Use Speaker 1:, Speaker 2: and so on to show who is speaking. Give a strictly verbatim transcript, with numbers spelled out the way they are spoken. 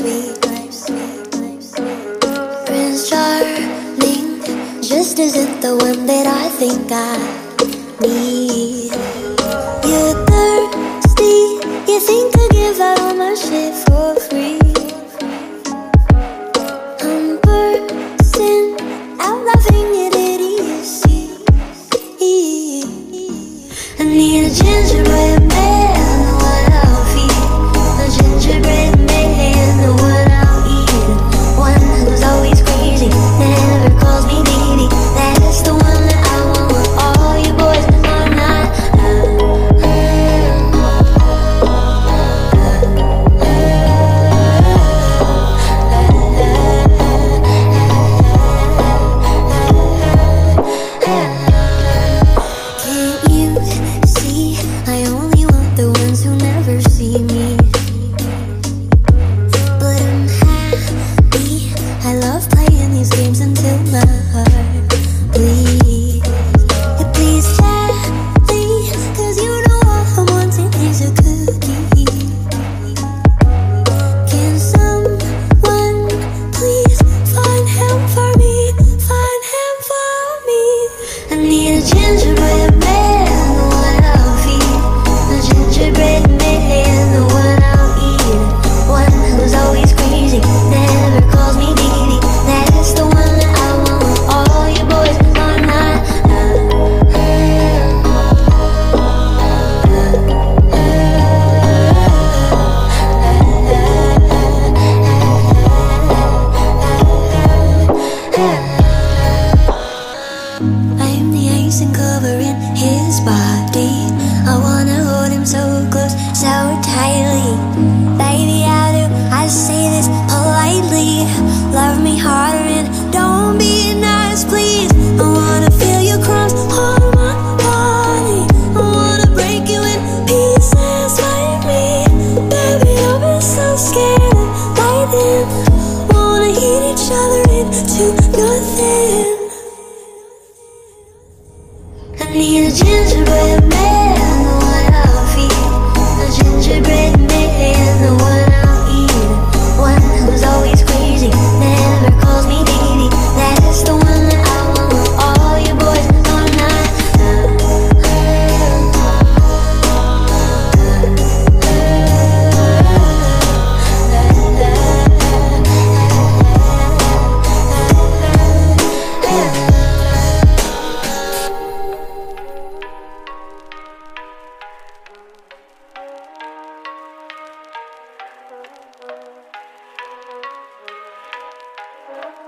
Speaker 1: sweet. Prince Charming just isn't the one that I think I need. You're thirsty, you think I give out all my shit for free. I'm bursting out laughing at idiocy. I need a gingerbread man, the one I'll feed. A gingerbread man, the one I'll eat. One who's always crazy, never calls me baby. That's the one that I want with all you boys are not. Can't you see? I only want the ones who never see me. But I'm happy. I love playing these games until my heart bleeds. Yeah, please gently, cause you know all I'm wanting is a cookie. Can someone please find him for me? Find him for me. I need a gingerbread man, the one I'll feed. A gingerbread man, the one I'll eat. One who's always crazy, never calls me baby. That's the one that I want with all you boys are not. I'm the icing covering his body. I wanna hold him so close, so tightly. Baby, I do, I say this politely. Love me harder and don't be nice, please. I wanna feel your crumbs on my body. I wanna break you in pieces like me. Baby, I've been so scared of lightning. Wanna heat each other into nothing. I need a gingerbread man, the one I'll feed. A gingerbread man, the one I'll eat. One who's always crazy, never calls me baby. That's the one that I want with all you boys are not.
Speaker 2: Thank you.